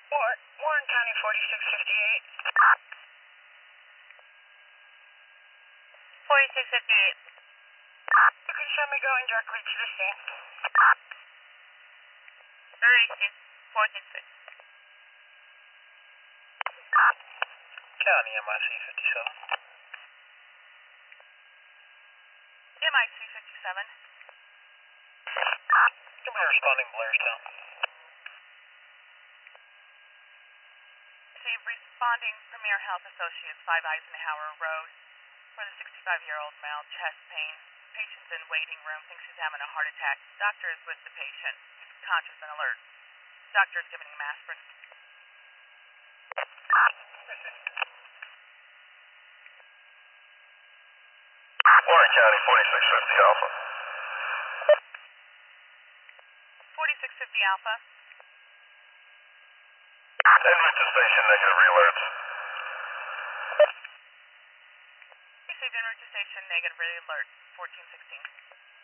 Warren County 4658. 4658. You can show me going directly to the scene. 46. County MIC 57. MIC 57. You'll be responding Blairstown. Receive responding Premier Health Associates, 5 Eisenhower Road, for the 65-year-old male, chest pain. Patient's in waiting room, thinks he's having a heart attack. Doctor is with the patient. He's conscious and alert. Doctor is giving him aspirin. Warren County 4650 Alpha. 4650 Alpha. Enroute to station, negative re-alerts. Received en route to station, negative alert, 1416.